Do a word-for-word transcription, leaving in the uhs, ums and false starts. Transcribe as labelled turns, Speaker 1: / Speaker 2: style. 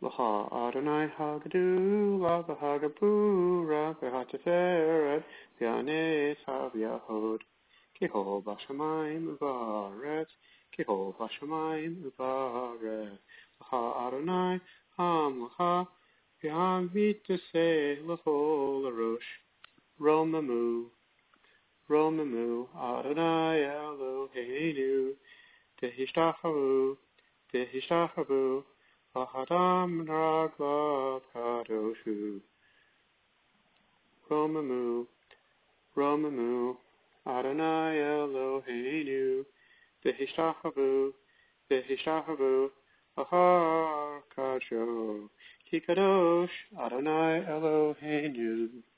Speaker 1: Laha Adonai Hagadu, Lava Hagabu, Rabbi Hateferet, Pianes Havyahod, Kihol Bashamayim Ubaret, Kihol Bashamayim Ubaret, Laha Adonai Ham Laha, Pian Vitase, Lahol Arosh, Romamu, Romamu, Adonai Eloheinu, Tehishtachavu, Tehishtachavu, Ahadam Raglav Kadoshu. Romamu, Romamu, Adonai Eloheinu, Behishtachavu, Behishtachavu, Ahar Kadsho, Ki Kadosh, Adonai Eloheinu.